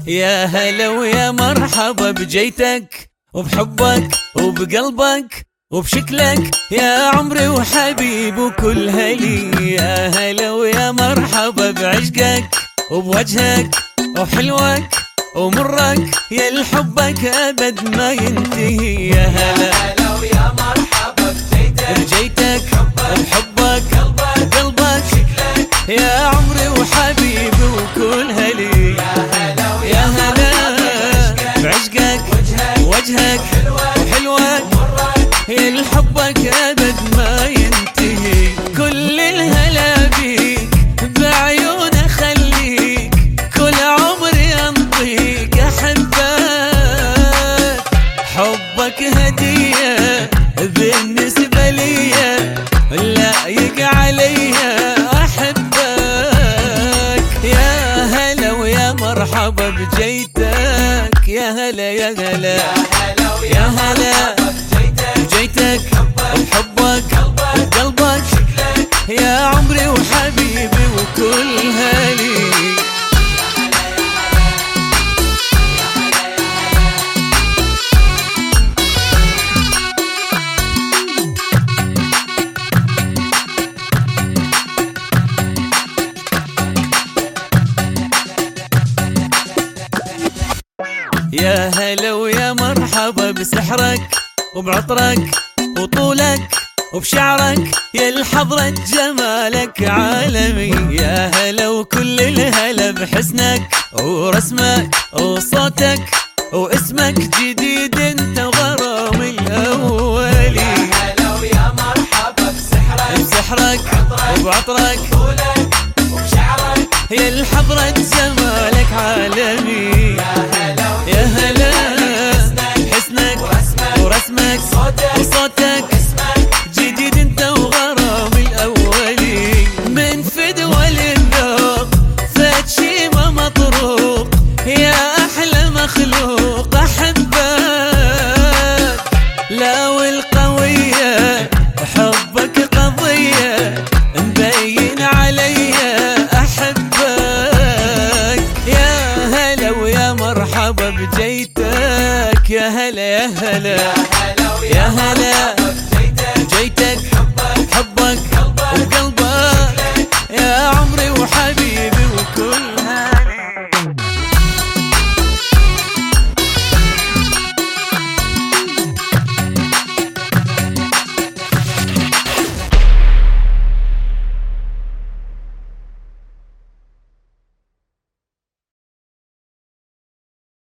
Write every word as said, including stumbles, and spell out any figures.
يا هلا ويا مرحبا بجيتك وبحبك وبقلبك وبشكلك يا عمري وحبيب وكل هلي. يا هلا ويا مرحبا بعشقك وبوجهك وحلوك ومرك يا الحبك أبد ما ينتهي. يا هلا ويا مرحبا بجيتك بجيتك وبحبك قلبك شكلك يا عمري وحبيبي وكل هلي. يا هلا بعشقك وجهك وحلوك يا الحبك أبد ما ينتهي. كل الهلا بيك بعيون خليك كل عمري أنطيك أحبك. حبك هدية بالنسبة لي لايق علي أحبك. يا هلا ويا مرحبا بجيتك يا هلا يا هلا يا هلا بجيتك وبحبك وقلبك يا عمري وحبيبي وكل هلي. يا هلا ويا مرحبا بسحرك وبعطرك وطولك وبشعرك يا الحضرة جمالك عالمي. يا هلا وكل الهلا بحسنك ورسمك وصوتك واسمك جديد انت وغرامي الأولي. يا هلا ويا مرحبا بسحرك بسحرك وبعطرك وطولك وبشعرك يا الحضرة جمالك عالمي. يا هلا حسنك ورسمك وصوتك جديد انت وغرامي الأولي. من فدوى للذوق فات شي ما مطروق يا أحلى مخلوق أحبك. لا والقوية حبك قضية مبين علي أحبك. يا هلا ويا مرحبا بجيتك يا هلا يا هلا يا هلا